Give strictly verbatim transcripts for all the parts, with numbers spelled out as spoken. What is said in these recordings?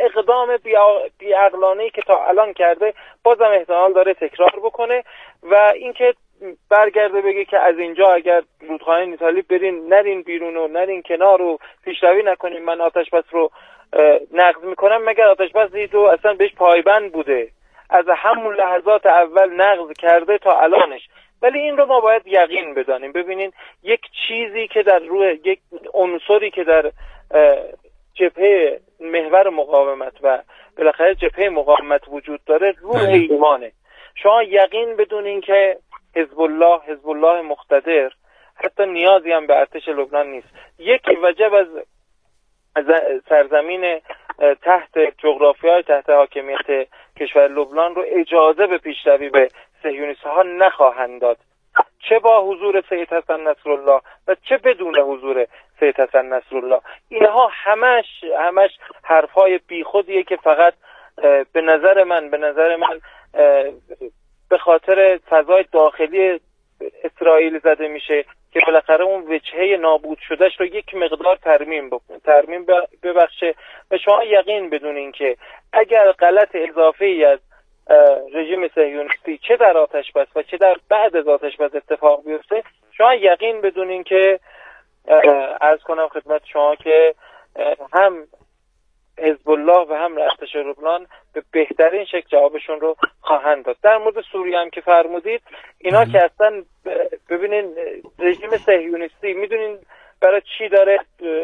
اقدام بی‌عقلانه‌ای که تا الان کرده بازم احتمال داره تکرار بکنه و اینکه برگرده بگه که از اینجا اگر رودخانه نیتالی برین نرین بیرون و نرین کنار و پیشروی نکنین، من آتش بس رو نقض میکنم. مگر آتش بسی تو اصلا بهش پایبند بوده؟ از همون لحظات اول نقض کرده تا الانش. ولی این رو ما باید یقین بدانیم. ببینین یک چیزی که در روی یک عنصری که در جبهه محور مقاومت و بالاخره جبهه مقاومت وجود داره روح ایمانه. شما یقین بدونین که حزب الله حزب الله مقتدر حتی نیازی هم به ارتش لبنان نیست. یک وجب از سرزمین تحت جغرافیای تحت حاکمیت کشور لبنان رو اجازه به پیشروی به صهیونیست‌ها نخواهند داد، چه با حضور سید حسن نصرالله و چه بدون حضور سید حسن نصرالله. اینها همش همش حرفای بیخودیه که فقط به نظر من به نظر من به خاطر فضای داخلی اسرائیل زده میشه که بالاخره اون وجهه نابود شدهش رو یک مقدار ترمیم بکنه، ترمیم ببخشه. و شما یقین بدونین که اگر غلط اضافه‌ای از رژیم صهیونیستی چه در آتش بس و چه در بعد از آتش بس اتفاق بیفته، شما یقین بدونین که عرض کنم خدمت شما که هم حزب الله و هم ارتش لبنان به بهترین شکل جوابشون رو خواهند داد. در مورد سوریه هم که فرمودید، اینا که اصلا ببینین رژیم صهیونیستی میدونین برای چی داره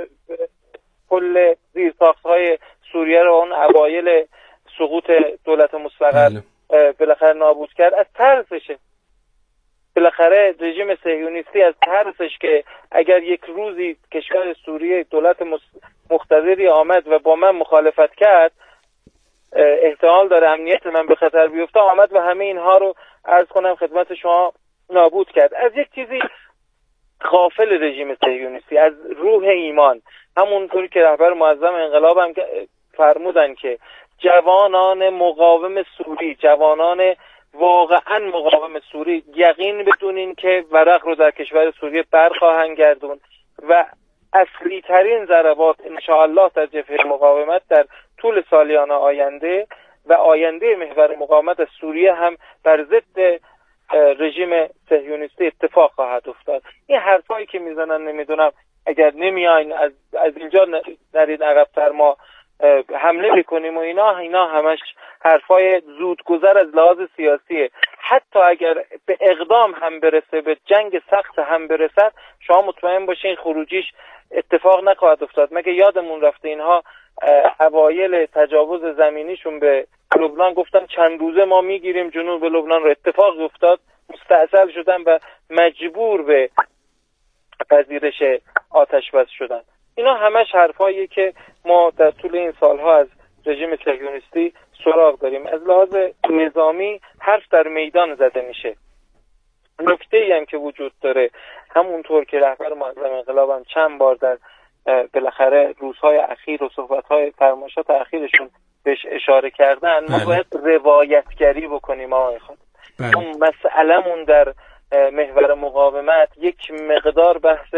کل زیرساخت‌های سوریه رو اون اوایل سقوط دولت مستقر بالاخره نابود کرد؟ از ترسشه. بالاخره رژیم صهیونیستی از ترسش که اگر یک روزی کشور سوریه دولت مقتدری آمد و با من مخالفت کرد، احتمال داره امنیت من به خطر بیفته، آمد و همه اینها رو عرض کنم خدمت شما نابود کرد. از یک چیزی غافل رژیم صهیونیستی، از روح ایمان. همونطوری که رهبر معظم انقلاب هم فرمودن که جوانان مقاوم سوری، جوانان واقعا مقاوم سوری، یقین بدونین که ورق رو در کشور سوریه برخواهند گردون و اصلی ترین ضربات انشاءالله در جبهه مقاومت در طول سالیان آینده و آینده محور مقاومت از سوریه هم بر ضد رژیم صهیونیستی اتفاق خواهد افتاد. این حرفایی که میزنن نمیدونم اگر نمیاین از از اینجا نرید عقب‌تر ما حمله میکنیم و اینا اینا همش حرفای زودگذر از لحاظ سیاسیه. حتی اگر به اقدام هم برسه، به جنگ سخت هم برسد، شما مطمئن باشین خروجیش اتفاق نخواهد افتاد. مگه یادمون رفته اینها اوایل تجاوز زمینیشون به لبنان گفتن چند روزه ما میگیریم جنوب لبنان رو، اتفاق افتاد، مستعصل شدن و مجبور به پذیرش آتش بس شدن. اینا همش حرفاییه که ما در طول این سالها از رژیم صهیونیستی سراغ داریم. از لحاظ نظامی حرف در میدان زده میشه. نکته‌ای هم که وجود داره، همونطور که رهبر معظم انقلاب هم چند بار در بالاخره روزهای اخیر و صحبت‌های فرمایشات اخیرشون بهش اشاره کردن، ما باید روایتگری بکنیم. آقای خانم اون مسئله‌مون در محور مقاومت یک مقدار بحث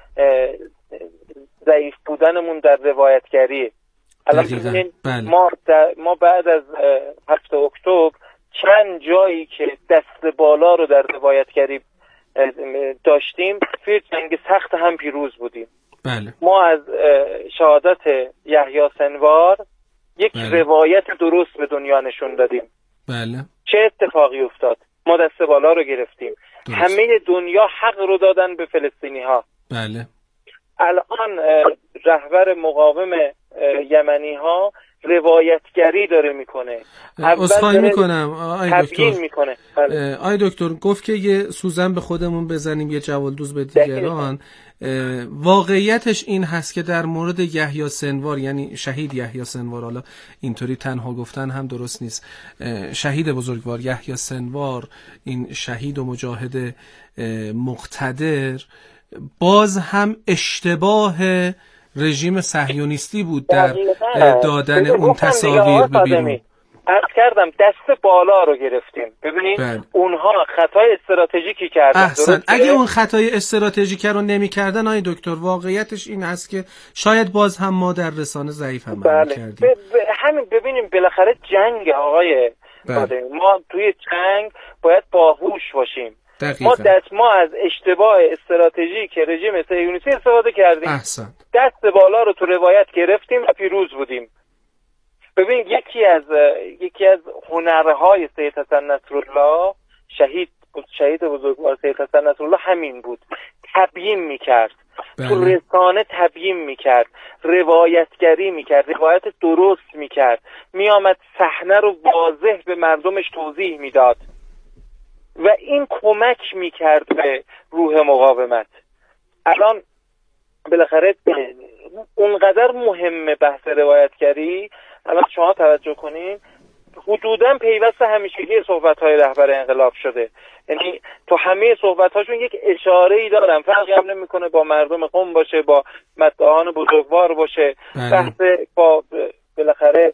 ضعیف بودنمون در روایتگریه. الان ببینید ما ما بعد از هفت اکتبر چند جایی که دست بالا رو در روایتگری داشتیم، توی جنگ سخت هم پیروز بودیم. بله. ما از شهادت یحیی سنوار یک بله. روایت درست به دنیا نشون دادیم. بله. چه اتفاقی افتاد؟ ما دست بالا رو گرفتیم. درست. همه دنیا حق رو دادن به فلسطینی ها. بله. الان رهبر مقاوم یمنی ها روایتگری داره میکنه. عذرخواهی میکنم آقای دکتر. میکنه. آقای دکتر گفت که یه سوزن به خودمون بزنیم یه جوالدوز به دیگران. واقعیتش این هست که در مورد یحیی سنوار، یعنی شهید یحیی سنوار، حالا اینطوری تنها گفتن هم درست نیست، شهید بزرگوار یحیی سنوار، این شهید و مجاهد مقتدر، باز هم اشتباه رژیم صهیونیستی بود در دادن اون تصاویر به بیرون. عرض کردم دست بالا رو گرفتیم. ببینید بله. اونها خطای استراتژیکی کردن. احسن. اگه اون خطای استراتژیک رو نمی‌کردن آقای دکتر، واقعیتش این هست که شاید باز هم ما در رسانه ضعیف عمل بله. می‌کردیم. ب... ب... همین ببینیم بالاخره جنگ آقای بله. ما توی جنگ باید باهوش باشیم. دقیقا. ما دست ما از اشتباه استراتژیک رژیم صهیونیستی استفاده کردیم. احسن. دست بالا رو تو روایت گرفتیم و پیروز بودیم. ببین یکی از یکی از هنرهای سید حسن نصرالله، شهید شهید بزرگوار سید حسن نصرالله، همین بود. تبیین میکرد. بله. تو رسانه تبیین میکرد، روایتگری میکرد، روایت درست میکرد، میامد صحنه رو واضح به مردمش توضیح میداد و این کمک میکرد به روح مقاومت. الان بالاخره اونقدر مهمه بحث روایتگری. الان شما توجه کنین حدوداً پیوست همیشگی صحبت‌های رهبر انقلاب شده، یعنی تو همه صحبت‌هاشون یک اشاره‌ای دارن، فرقی هم نمی‌کنه با مردم قم باشه، با مدعیان بزرگوار باشه، بحث با بالاخره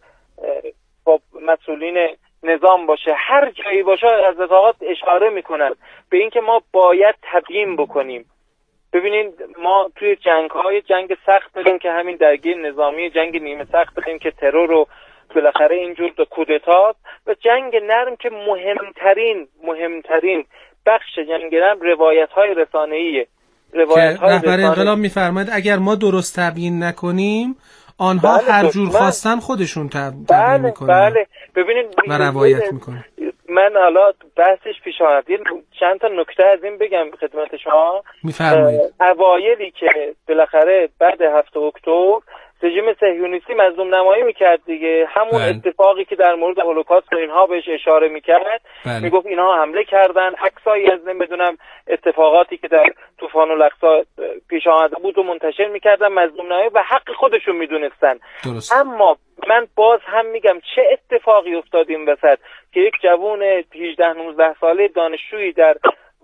با مسئولین نظام باشه، هر جایی باشه از اتفاقات اشاره میکنن به اینکه ما باید تبیین بکنیم. ببینید ما توی جنگ‌های جنگ سخت داریم که همین درگیر نظامی، جنگ نیمه سخت داریم که ترور رو بالاخره اینجور دو کودتاست، و جنگ نرم که مهمترین مهمترین بخش جنگ نرم روایت‌های رسانه‌ایه. روایت‌های رهبر انقلاب می‌فرماید اگر ما درست تبیین نکنیم آنها بله هر جور خواستن خودشون تبیین بله میکنن. بله ببینید و روایت میکنن. من حالا بحثش پیش آمد، چند تا نکته از این بگم خدمت شما. میفرمایید. اوایلی که بالاخره بعد هفت اکتبر رژیم صهیونیستی مظلوم نمایی میکرد دیگه، همون بله. اتفاقی که در مورد هولوکاست و اینها بهش اشاره میکرد، بله. میگفت اینها حمله کردن، عکسایی از نمیدونم اتفاقاتی که در طوفان الاقصی پیش آمده بود و منتشر میکردن، مظلوم نمایی و حق خودشون میدونستن. درست. اما من باز هم میگم چه اتفاقی افتاد این وسط که یک جوون هجده نوزده ساله دانشجویی در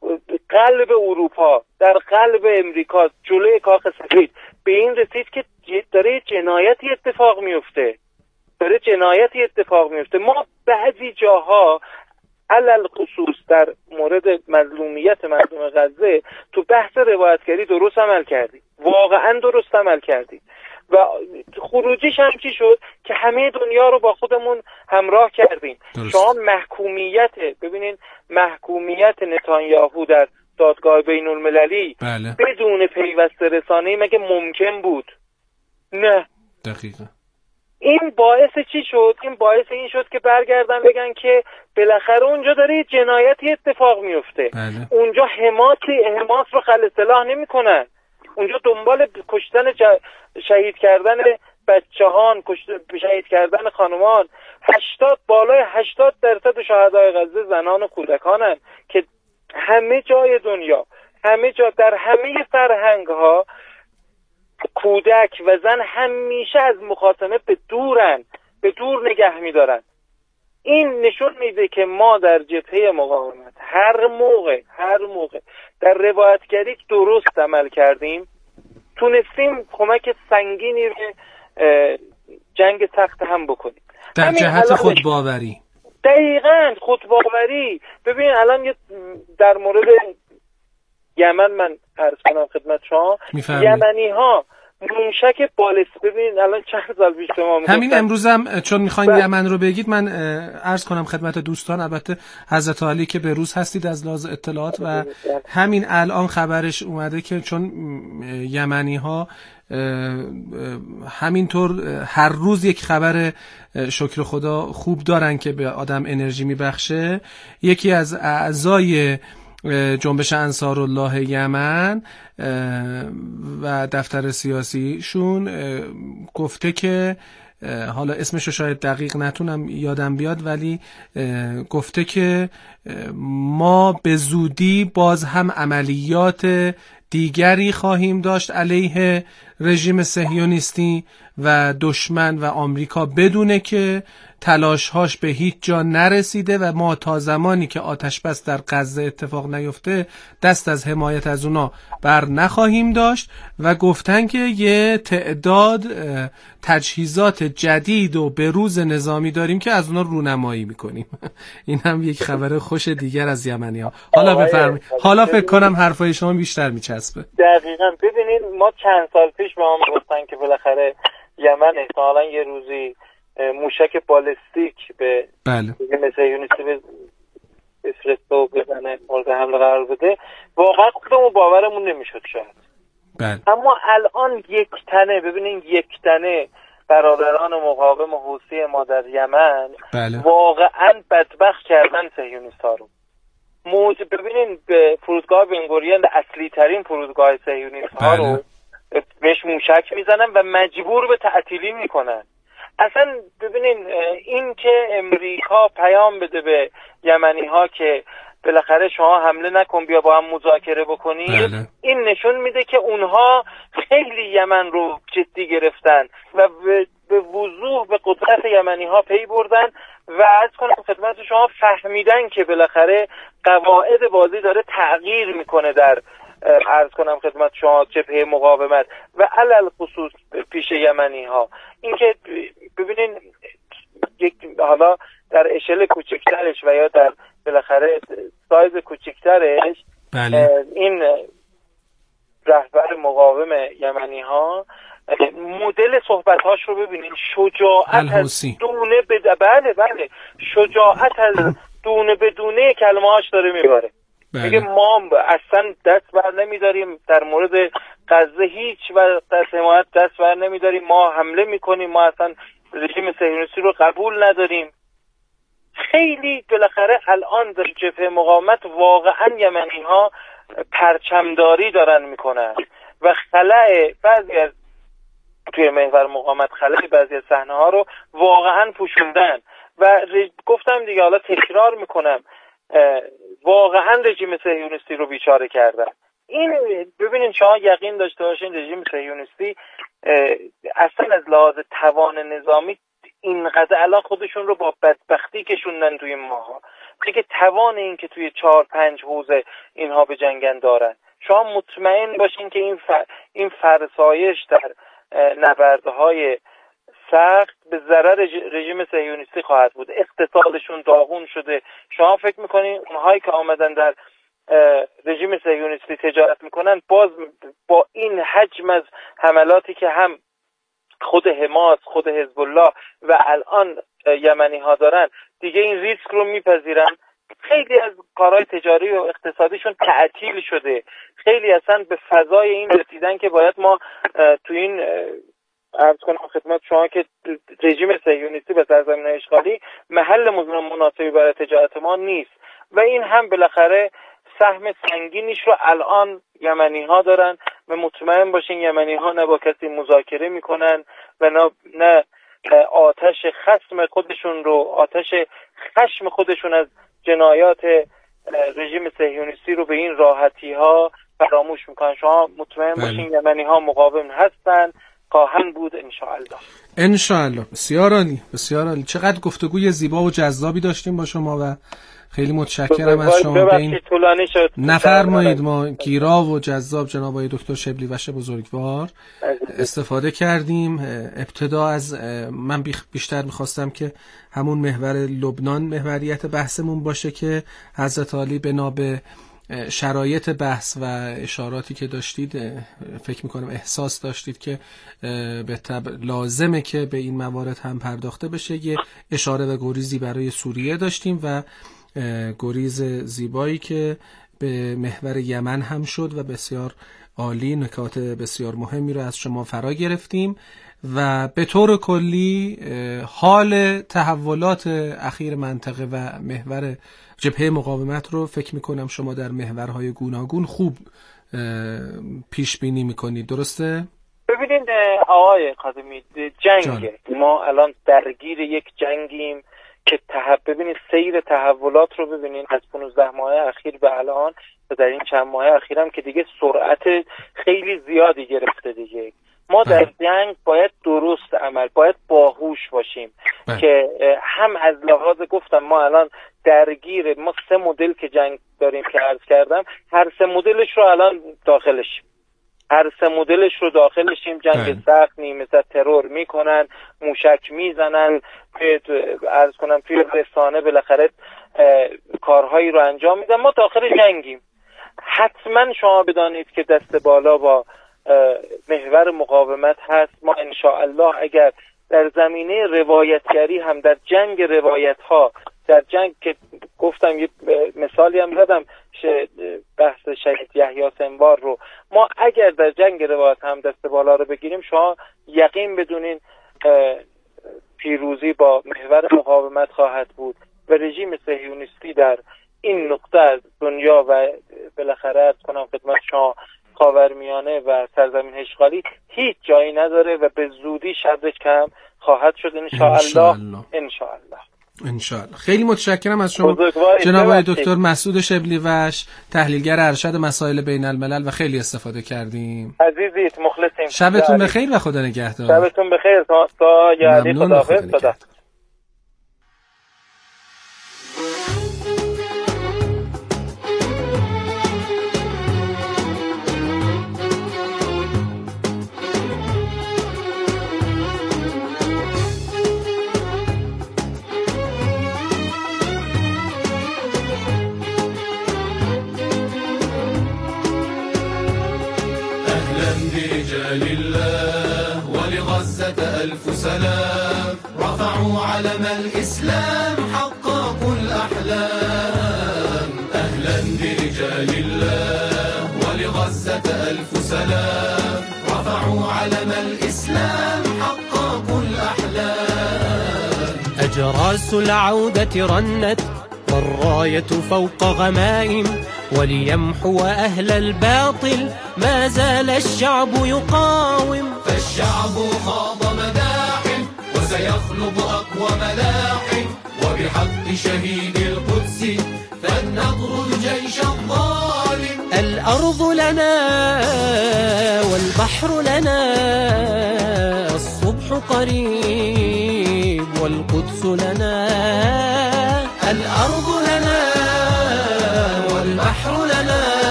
قلب اروپا، در قلب امریکا، جلوی کاخ سفید به این رسید که داره جنایتی اتفاق میفته داره جنایتی اتفاق میفته. ما بعضی جاها علل خصوص در مورد مظلومیت مردم غزه تو بحث روایتگری درست عمل کردیم، واقعا درست عمل کردیم و خروجیش هم چی شد که همه دنیا رو با خودمون همراه کردیم. شما محکومیت ببینین، محکومیت نتانیاهو در دادگاه بین المللی بله. بدون پیوست رسانه‌ای مگه ممکن بود؟ نه. دقیقاً. این باعث چی شد؟ این باعث این شد که برگردن بگن که بالاخره اونجا داره جنایتی اتفاق میفته. بله. اونجا حماسی حماس رو خل اصلاح نمی‌کنن. اونجا دنبال کشتن ج... شهید کردن بچه‌هان، کشت... شهید کردن خانومان. هشتاد بالای هشتاد درصد شهدای غزه زنان و کودکانن که همه جای دنیا، همه جا، در همه فرهنگ‌ها کودک و زن همیشه از مخاصمه به دورن، به دور نگه می‌دارن. این نشون میده که ما در جبهه مقاومت هر موقع هر موقع در روایتگری درست عمل کردیم، تونستیم کمک سنگینی به جنگ سخت هم بکنیم در جهت خودباوری. دقیقاً خودباوری. ببین الان یه در مورد یمن من عرض کنم خدمت شما، یمنی ها موشک بالستیک، ببین الان چند سال پیش شما میگفتن، همین امروزم چون میخواین بله. یمن رو بگید من عرض کنم خدمت دوستان، البته حضرت علی که به روز هستید از لحاظ اطلاعات و همین الان خبرش اومده که چون یمنی ها همینطور هر روز یک خبر شکر خدا خوب دارن که به آدم انرژی میبخشه، یکی از اعضای جنبش انصارالله یمن و دفتر سیاسیشون گفته که حالا اسمشو شاید دقیق نتونم یادم بیاد، ولی گفته که ما به زودی باز هم عملیات دیگری خواهیم داشت علیه رژیم صهیونیستی و دشمن و آمریکا بدونه که تلاش‌هاش به هیچ جا نرسیده و ما تا زمانی که آتش بس در غزه اتفاق نیفته دست از حمایت از اونا بر نخواهیم داشت و گفتن که یه تعداد تجهیزات جدید و بروز نظامی داریم که از اونا رونمایی میکنیم. این هم یک خبر خوش دیگر از یمنی‌ها. حالا بفرمایید. حالا فکر کنم حرفای شما بیشتر میچسبه. دقیقاً. ببینید ما چند سال پیش به ما گفتن که بالاخره یمن احتمالاً یه روزی موشک بالستیک به بله مثل یونیسی به اسرائیل بزنه، مورد حمله قرار بده. واقعا خودمون باورمون نمیشد شاید. بله. اما الان یک تنه، ببینین یک تنه برادران مقاوم حوثی ما در یمن بله. واقعا بدبخت کردن صهیونیست‌ها رو. موج ببینین به فرودگاه بنگوریون، اصلی ترین فرودگاه صهیونیست‌ها بله. رو بهش موشک میزنن و مجبور به تعطیلی میکنن. اصلا ببینین این که امریکا پیام بده به یمنی ها که بالاخره شما حمله نکن بیا با هم مذاکره بکنید، بله. این نشون میده که اونها خیلی یمن رو جدی گرفتن و به وضوح به قدرت یمنی ها پی بردن و عرض کنم خدمت شما فهمیدن که بالاخره قواعد بازی داره تغییر میکنه در عرض کنم خدمت شما جبهه مقاومت و علل خصوص پیش یمنی ها. اینکه ببینین یک حالا در اشل کوچکترش و یا در بالاخره سایز کوچکترش بله. این رهبر مقاوم یمنی ها مدل صحبت هاش رو ببینین، شجاعت از دونه به بله بله شجاعت از دونه به دونه کلمه هاش داره میباره. میگه ما اصلا دست بر نمیداریم در مورد غزه، هیچ و در حمایت دست بر نمیداریم، ما حمله میکنیم، ما اصلا رژیم صهیونیستی رو قبول نداریم. خیلی بالاخره الان در جبهه مقاومت واقعا یمنی ها پرچمداری دارن میکنن و خلأ بعضی از توی محور مقاومت خلأ بعضی از صحنه ها رو واقعا پوشوندن و رج... گفتم دیگه، حالا تکرار میکنم، واقعا رژیم صهیونیستی رو بیچاره کردن. این ببینین شما یقین داشته باشین رژیم صهیونیستی اصلا از لحاظ توان نظامی اینقدر الان خودشون رو با بدبختی کشوندن توی ماها، دیگه توان این که توی چهار پنج حوزه اینها به جنگن دارن. شما مطمئن باشین که این فر... این فرسایش در نبردهای سخت به ضرر رژیم صهیونیستی خواهد بود. اقتصادشون داغون شده. شما فکر میکنین اونهایی که آمدن در رژیم صهیونیستی تجارت میکنن باز با این حجم از حملاتی که هم خود حماس، خود حزب الله و الان یمنی ها دارن، دیگه این ریسک رو میپذیرن؟ خیلی از کارهای تجاری و اقتصادیشون تعطیل شده. خیلی اصلا به فضای این رسیدن که باید ما تو این عرض کنم خدمت شما که رژیم صهیونیستی به سرزمین اشغالی محل مناسبی برای تجارت ما نیست و این هم بالاخره سهم سنگینیش رو الان یمنی ها دارن و مطمئن باشین یمنی ها نه با کسی مذاکره میکنن و نه, نه آتش خصم خودشون رو، آتش خشم خودشون از جنایات رژیم صهیونیستی رو به این راحتی ها فراموش میکنن. شما مطمئن باشین یمنی ها مقاوم هستن، خواهند بود انشاءالله. انشاءالله. بسیار عالی، بسیار عالی. چقدر گفتگوی زیبا و جذابی داشتیم با شما و خیلی متشکرم از شما. به این نفرمایید ما گیرا و جذاب جناب آقای دکتر شبلی وش بزرگوار استفاده کردیم. ابتدا از من بیشتر میخواستم که همون محور لبنان محوریت بحثمون باشه که حضرت عالی بنا به شرایط بحث و اشاراتی که داشتید فکر میکنم احساس داشتید که به طب لازمه که به این موارد هم پرداخته بشه. یه اشاره و گریزی برای سوریه داشتیم و گریز زیبایی که به محور یمن هم شد و بسیار عالی، نکات بسیار مهمی رو از شما فرا گرفتیم و به طور کلی حال تحولات اخیر منطقه و محور جبهه مقاومت رو فکر میکنم شما در محورهای گوناگون خوب پیش بینی میکنید، درسته؟ ببینید آقای خادمی، جنگ ما الان درگیر یک جنگیم که تحب ببینید سیر تحولات رو ببینید از پانزده ماه اخیر به الان و در این چند ماه اخیرم که دیگه سرعت خیلی زیادی گرفته دیگه. ما در جنگ باید درست عمل، باید باهوش باشیم بله. که هم از لحاظ گفتم ما الان درگیر ما سه مدل که جنگ داریم که عرض کردم، هر سه مدلش رو الان داخلشیم، هر سه مدلش رو داخلشیم. جنگ سخت نیمه مثل ترور میکنن، موشک میزنن، عرض کنم توی رسانه بالاخره کارهایی رو انجام میدن، ما داخل جنگیم. حتما شما بدانید که دست بالا با محور مقاومت هست. ما انشاءالله اگر در زمینه روایتگری هم در جنگ روایت ها، در جنگ که گفتم یه مثالی هم زدم بحث شهید یحیی سنوار رو، ما اگر در جنگ روایت هم دست بالا رو بگیریم، شما یقین بدونین پیروزی با محور مقاومت خواهد بود و رژیم صهیونیستی در این نقطه از دنیا و بالاخره از کنم خدمت شما خاورمیانه و سرزمین اشغالی هیچ جایی نداره و به زودی شرش کم خواهد شد انشاءالله. انشاءالله انشاءالله. خیلی متشکرم از شما جناب آقای دکتر مسعود شبلی وش، تحلیلگر ارشد مسائل بین الملل، و خیلی استفاده کردیم. عزیزیت، مخلصیم. شبتون بخیر و خدا نگهدار. شبتون بخیر تا تا یعنی خداحافظ. خدا لله ولغزة ألف سلام، رفعوا علم الإسلام، حققوا الأحلام. أهلا برجال الله ولغزة ألف سلام، رفعوا علم الإسلام، حققوا الأحلام. أجراس العودة رنت والراية فوق غمائم، وليمحو أهل الباطل ما زال الشعب يقاوم. فالشعب خاض مداحم وسيخلق أقوى ملاحم، وبحق شهيد القدس فلنطرد الجيش الظالم. الأرض لنا والبحر لنا، الصبح قريب والقدس لنا. الأرض لنا والبحر لنا،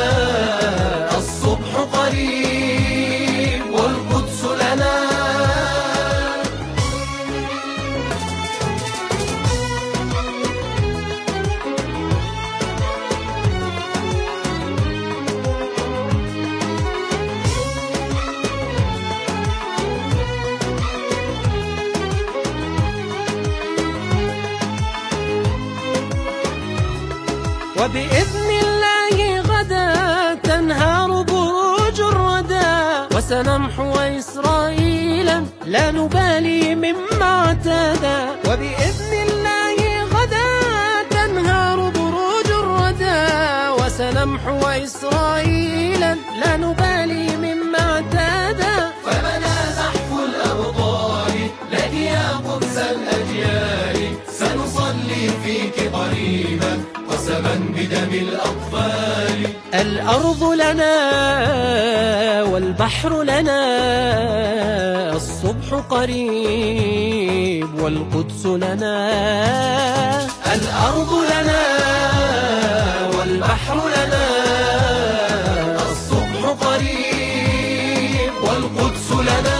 الصبح قريب والقدس لنا. وبإذن الله غدا تنهار بروج الردى، وسنمحو إسرائيلا لا نبالي مما اعتدى. وبإذن الله غدا تنهار بروج الردى، وسنمحو إسرائيلا لا نبالي مما اعتدى. فبنا زحف الأبطال لك يا قدس الأجيال، سنصلي فيك قريبا قسما بدم الأطفال. الأرض لنا والبحر لنا، الصبح قريب والقدس لنا. الأرض لنا والبحر لنا، الصبح قريب والقدس لنا.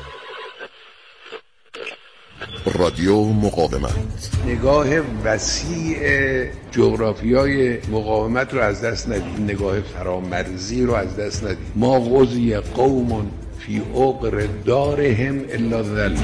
رادیو مقاومت، نگاه وسیع جغرافیای مقاومت رو از دست ندید، نگاه فرامرزی رو از دست ندید. ما غزی قوم فی عقر دارهم الا ذل.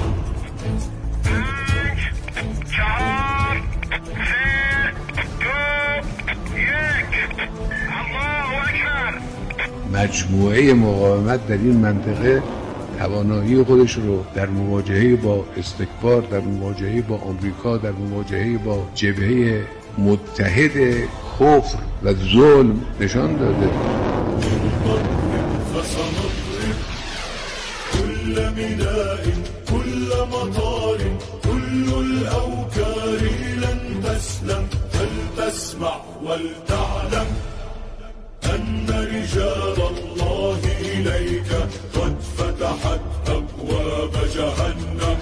مجموعه مقاومت در این منطقه توانایی خودش رو در مواجهه با استکبار، در مواجهه با آمریکا، در مواجهه با جبهه متحد کفر و ظلم نشان داده. كل ميناء كل مطار كل الأوكار لن تسلم، فلتسمع ولتعلم أن رجال الله إليك قد فتحوا فتحت أبواب جهنم.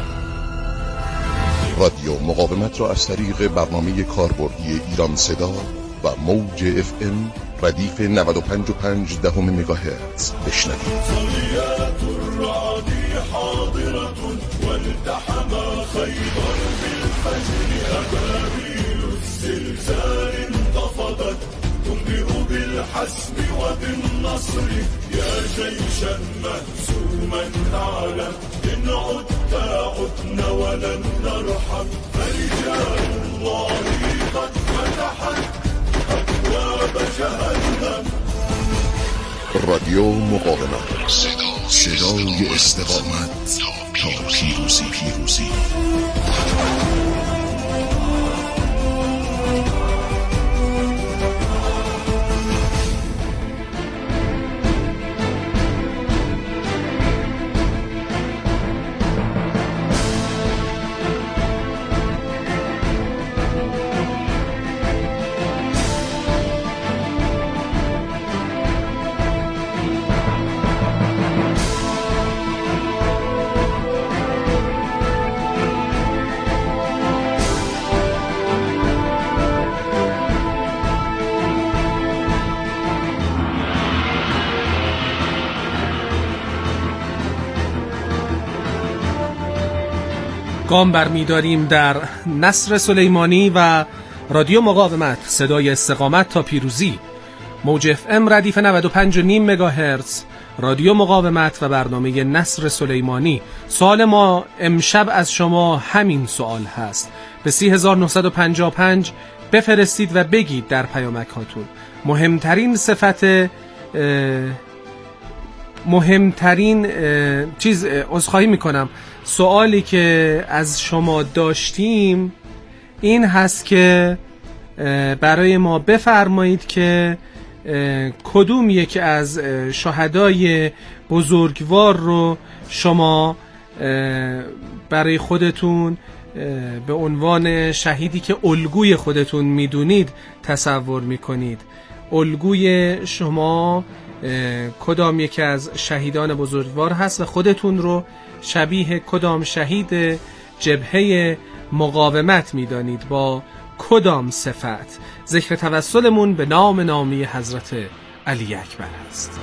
رادیو مقاومت را از طریق برنامه کاربردی ایران صدا و موج اف ام ردیف نود و پنج و پنج دهم مگاهرتز بشنوید. صليات الرعد حاضرة والتحم خيبر بالفجر أبابيل الزلزال انتفضت تنبئ بالحسم وبالنصر يا جيشا مهزوما نعلم إن عدت عدنا ولن نرحم فرجال الله قد فتحت أبواب جهنم. رادیو مقاومت، صدای استقامت تا پیروزی. پیروزی گام برمی‌داریم در نصر سلیمانی و رادیو مقاومت، صدای استقامت تا پیروزی. موج اف ام ردیف نود و پنج و نیم مگاهرتز، رادیو مقاومت و برنامه نصر سلیمانی. سوال ما امشب از شما همین سوال هست. به سی هزار و نهصد و پنجاه و پنج بفرستید و بگید در پیامک هاتون مهمترین صفت مهمترین چیز عذرخواهی میکنم سوالی که از شما داشتیم این هست که برای ما بفرمایید که کدوم یک از شهدای بزرگوار رو شما برای خودتون به عنوان شهیدی که الگوی خودتون میدونید تصور میکنید. الگوی شما کدام یکی از شهیدان بزرگوار هست و خودتون رو شبیه کدام شهید جبهه مقاومت میدانید، با کدام صفت؟ ذکر توسلمون به نام نامی حضرت علی اکبر است.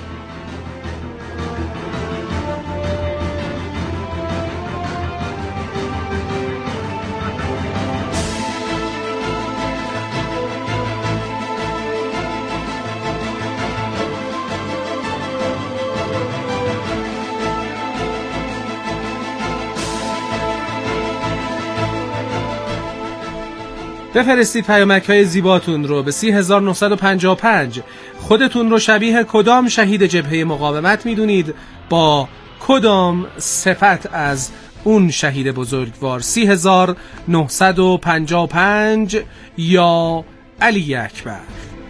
بفرستید پیامک های زیباتون رو به سی هزار و نهصد و پنجاه و پنج. خودتون رو شبیه کدام شهید جبهه مقاومت میدونید، با کدام صفت از اون شهید بزرگوار؟ سی هزار و نهصد و پنجاه و پنج یا علی اکبر.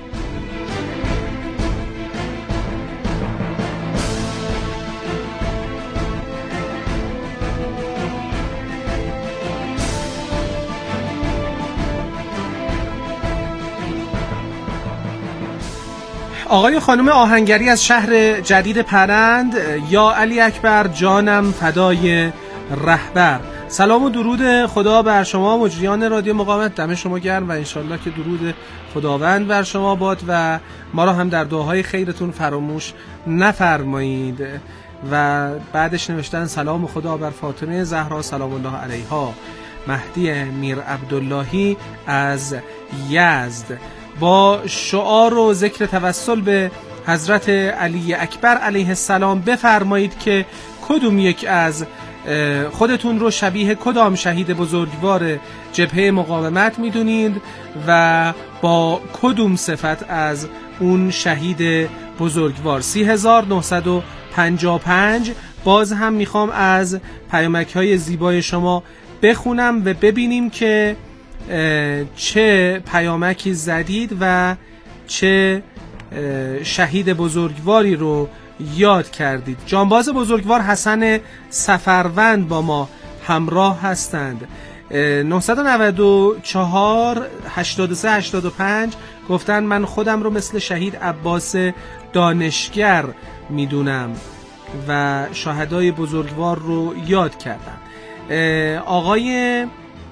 آقای خانم آهنگری از شهر جدید پرند، یا علی اکبر جانم فدای رهبر. سلام و درود خدا بر شما مجریان رادیو مقاومت، دم شما گرم و انشالله که درود خداوند بر شما باد و ما را هم در دعاهای خیرتون فراموش نفرمایید. و بعدش نوشتن سلام خدا بر فاطمه زهرا سلام الله علیها. مهدی میر عبداللهی از یزد با شعار و ذکر توسل به حضرت علی اکبر علیه السلام بفرمایید که کدوم یک از خودتون رو شبیه کدام شهید بزرگوار جبهه مقاومت میدونید و با کدوم صفت از اون شهید بزرگوار. سی هزار و نهصد و پنجاه و پنج. باز هم میخوام از پیامک های زیبای شما بخونم و ببینیم که چه پیامکی زدید و چه شهید بزرگواری رو یاد کردید. جانباز بزرگوار حسن سفروند با ما همراه هستند. نهصد و نود و چهار هشتاد و سه هشتاد و پنج گفتن من خودم رو مثل شهید عباس دانشگر میدونم. و شهدای بزرگوار رو یاد کردن. آقای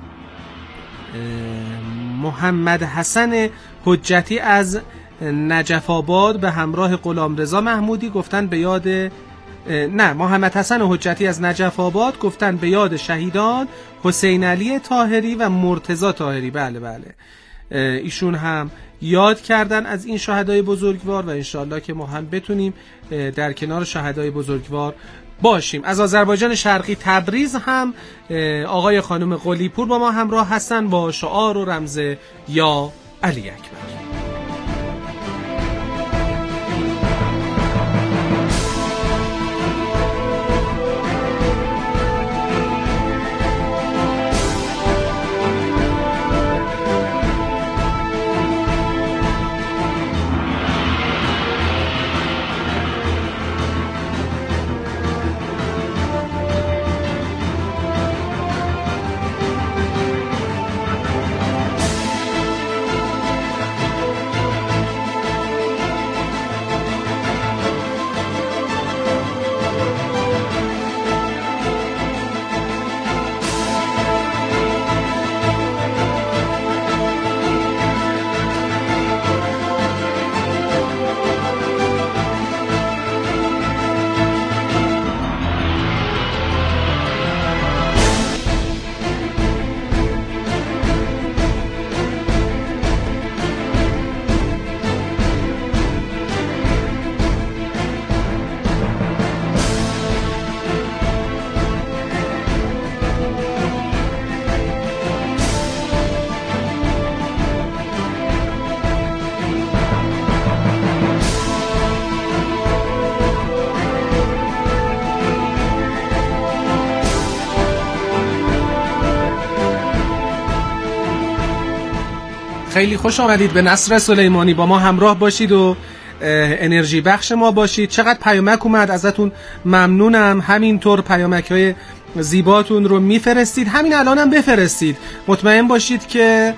محمد حسن حجتی از نجف آباد به همراه غلامرضا محمودی گفتن به یاد نه محمد حسن حجتی از نجف آباد گفتن به یاد شهیدان حسین علی طاهری و مرتضی طاهری. بله بله ایشون هم یاد کردن از این شهدای بزرگوار و انشالله که ما هم بتونیم در کنار شهدای بزرگوار باشیم. از آذربایجان شرقی تبریز هم آقای خانم قلی‌پور با ما همراه هستن با شعار و رمز یا علی اکبر. خیلی خوش آمدید به نصر سلیمانی، با ما همراه باشید و انرژی بخش ما باشید. چقدر پیامک اومد، ازتون ممنونم. همینطور پیامک های زیباتون رو میفرستید، همین الان هم بفرستید. مطمئن باشید که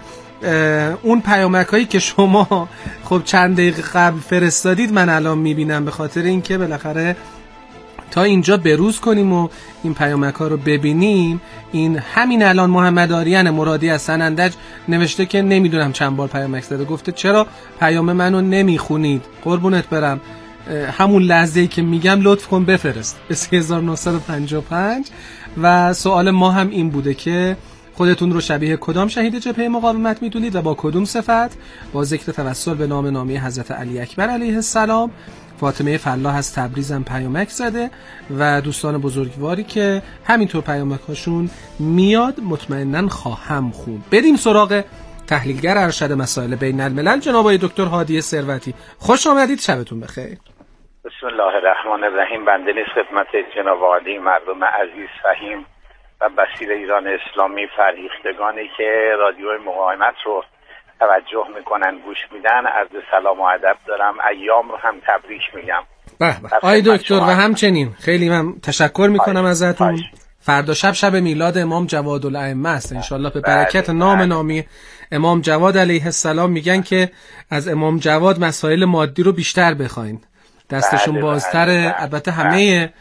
اون پیامک هایی که شما خب چند دقیقه قبل فرستادید من الان میبینم، به خاطر اینکه بالاخره تا اینجا بروز کنیم و این پیامک ها رو ببینیم. این همین الان محمد آریان مرادی از سنندج نوشته که نمیدونم چند بار پیامک زده، گفته چرا پیام منو نمیخونید؟ قربونت برم، همون لحظه‌ای که میگم لطف کن بفرست به سه هزار و نهصد و پنجاه و پنج. و سوال ما هم این بوده که خودتون رو شبیه کدام شهید جبهه مقاومت میدونید و با کدوم صفت؟ با ذکر توسل به نام نامی حضرت علی اکبر علیه السلام. فاطمه فلاح از تبریز هم پیامک زده و دوستان بزرگواری که همینطور پیامک هاشون میاد مطمئناً خواهم خوند. بریم سراغ تحلیلگر ارشد مسائل بین الملل جناب آقای دکتر هادی ثروتی. خوش آمدید، شبتون بخیر. بسم الله الرحمن الرحیم. بنده نیز خدمت جناب عالی مردم عزیز فهیم و بصیر ایران اسلامی فرهیختگانی که رادیو مقاومت رو توجه میکنن گوش میدن عرض سلام و ادب دارم. ایام رو هم تبریک میگم. به به آقای دکتر و همچنین خیلی من تشکر میکنم ازتون. فردا شب شب میلاد امام جواد الائمه است انشالله. به برکت نام نامی امام جواد علیه السلام میگن که از امام جواد مسائل مادی رو بیشتر بخواین، دستشون بازتره. البته همه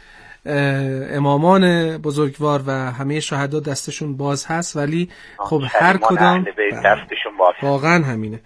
امامان بزرگوار و همه شهدا دستشون باز هست، ولی خب هر کدام دستشون باز واقعا همینه.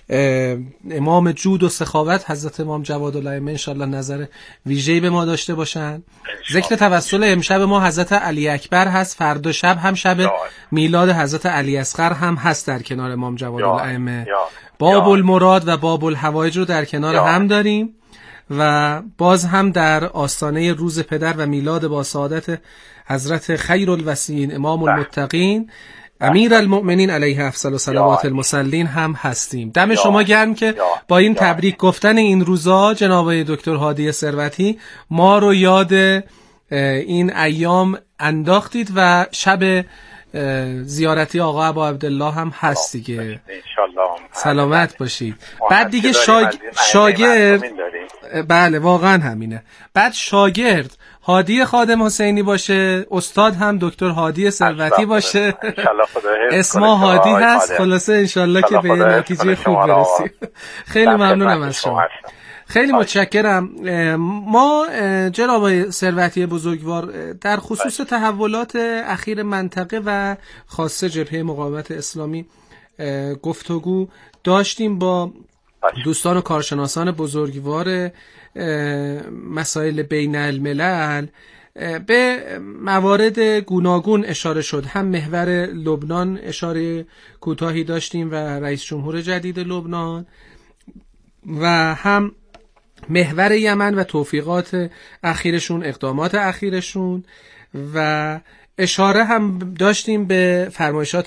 امام جود و سخاوت حضرت امام جواد الائمه انشالله نظر ویژه‌ای به ما داشته باشن. ذکر توسل امشب ما حضرت علی اکبر هست، فردا شب هم شب میلاد حضرت علی اصغر هم هست در کنار امام جواد الائمه. باب المراد و باب الحوائج رو در کنار هم داریم و باز هم در آستانه روز پدر و میلاد با سعادت حضرت خیر الوصیین امام المتقین امیر المؤمنین علیه افضل صلوات المصلین هم هستیم. دم شما گرم که با این تبریک گفتن این روزا جناب دکتر هادی ثروتی ما رو یاد این ایام انداختید و شب زیارتی آقا ابا عبدالله هم هست دیگه. سلامت باشید. بعد دیگه شاگ... شاگرد بله واقعا همینه. بعد شاگرد هادی خادم حسینی باشه، استاد هم دکتر هادی ثروتی باشه، اسما هادی هست. خلاصه انشالله که به نتیجه خوب برسیم. خیلی ممنونم از شما. خیلی متشکرم. ما جناب آقای ثروتی بزرگوار در خصوص تحولات اخیر منطقه و خاصه جبهه مقاومت اسلامی گفتگو داشتیم با دوستان و کارشناسان بزرگوار مسائل بین الملل. به موارد گوناگون اشاره شد، هم محور لبنان اشاره کوتاهی داشتیم و رئیس جمهور جدید لبنان، و هم محور یمن و توفیقات اخیرشون، اقدامات اخیرشون، و اشاره هم داشتیم به فرمایشات